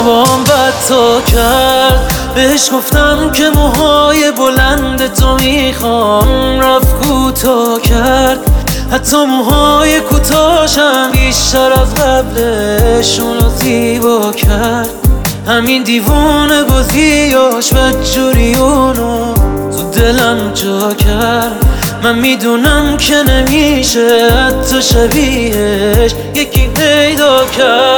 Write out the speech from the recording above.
بام بد تا کرد. بهش گفتم که موهای بلند تو میخوام، رفت کوتاه کرد. حتی موهای کوتاه‌شم بیشتر از قبلش اونو زیبا کرد. همین دیوونه بازیاش بدجوری اونو تو دلم جا کرد. من میدونم که نمیشه حتی شبیهش یکی پیدا کرد.